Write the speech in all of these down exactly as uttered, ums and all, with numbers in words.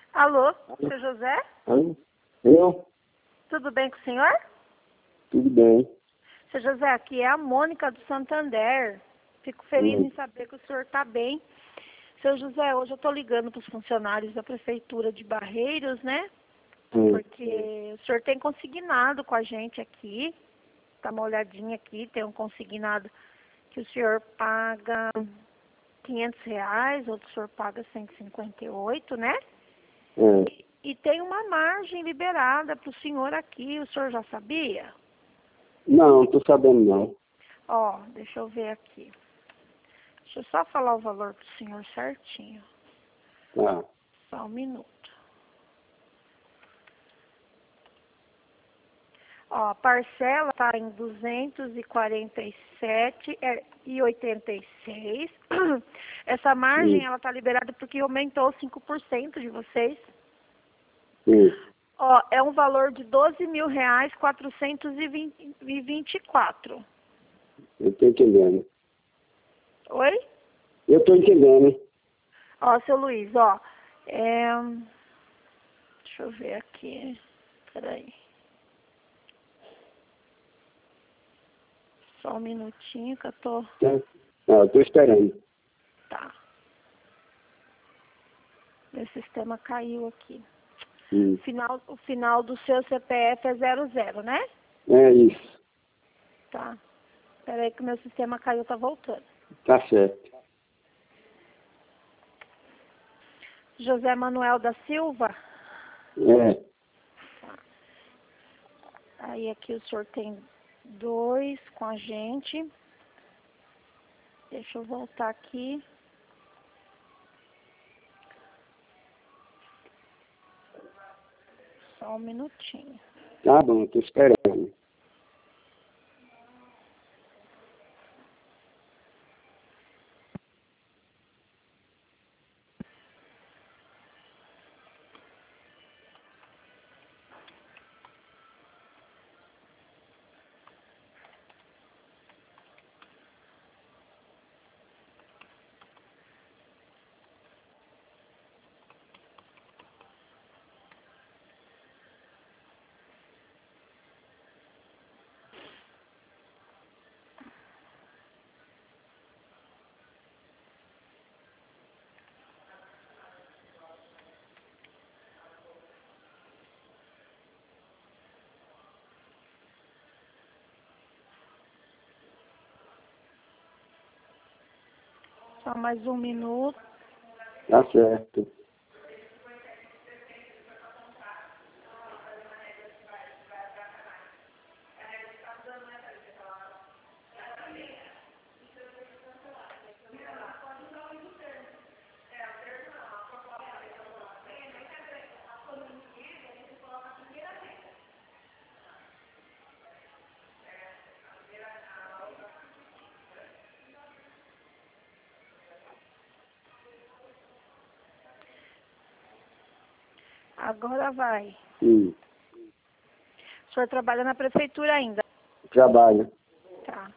Alô, seu José? Alô? Eu? Tudo bem com o senhor? Tudo bem. Seu José, aqui é a Mônica do Santander. Fico feliz Hum. em saber que o senhor está bem. Seu José, hoje eu estou ligando para os funcionários da Prefeitura de Barreiros, né? Hum. Porque o senhor tem consignado com a gente aqui. Dá uma olhadinha aqui, tem um consignado que o senhor paga quinhentos reais, outro o senhor paga cento e cinquenta e oito, né? É. E, e tem uma margem liberada para o senhor aqui, o senhor já sabia? Não, tô sabendo não. Ó, deixa eu ver aqui. Deixa eu só falar o valor para o senhor certinho. Tá. Só um minuto. Ó, a parcela está em duzentos e quarenta e sete reais e oitenta e seis centavos. Essa margem, Hum. ela está liberada porque aumentou cinco por cento de vocês. Hum. Ó, é um valor de doze mil reais quatrocentos e vinte e quatro. Eu tô entendendo. Oi? Eu tô entendendo. Ó, seu Luiz, ó. É... Deixa eu ver aqui. Peraí. Só um minutinho que eu tô... Tá? Ah, eu tô esperando. Tá. Meu sistema caiu aqui. Hum. O final, o final do seu C P F é zero zero, né? É isso. Tá. Peraí que o meu sistema caiu, tá voltando. Tá certo. José Manuel da Silva. É. Aí aqui o senhor tem dois com a gente. Deixa eu voltar aqui. Só um minutinho. Tá bom, tô esperando. Só mais um minuto. Tá certo. Agora vai. Hum. O senhor trabalha na prefeitura ainda? Trabalho. Tá.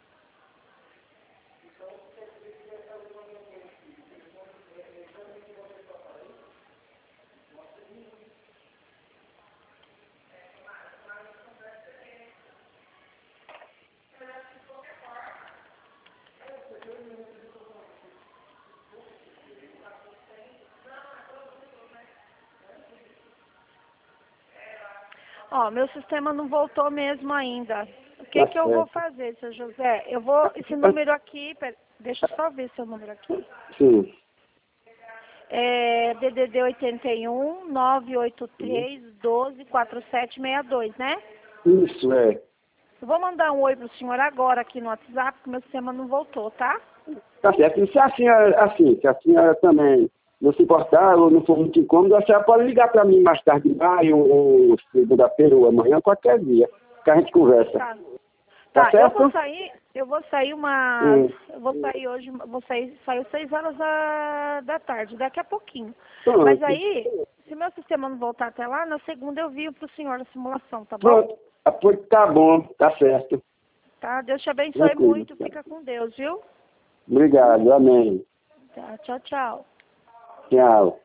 Ó, meu sistema não voltou mesmo ainda. O que Tá que eu vou certo. fazer, seu José? Eu vou... Esse número aqui... Pera, deixa eu só ver seu número aqui. Sim. É D D D oitenta e um, nove oito três, doze, quarenta e sete sessenta e dois, né? Isso, é. Eu vou mandar um oi pro senhor agora aqui no WhatsApp, porque meu sistema não voltou, tá? Tá certo. E se a senhora, assim, se a senhora também não se importar ou não for muito incômodo, a senhora pode ligar para mim mais tarde, vai, ou, ou segunda-feira ou amanhã, qualquer dia, que a gente conversa. Tá. Tá Tá, eu certo? vou sair, eu vou sair umas, Hum. eu vou sair hoje, vou sair, sair seis horas da, da tarde, daqui a pouquinho. Pronto. Mas aí, se meu sistema não voltar até lá, na segunda eu vim pro senhor a simulação, tá bom? Pronto. Ah, pois tá bom, tá certo. Tá, Deus te abençoe Tranquilo. muito, fica com Deus, viu? Obrigado, amém. Tá, tchau, tchau. Tchau.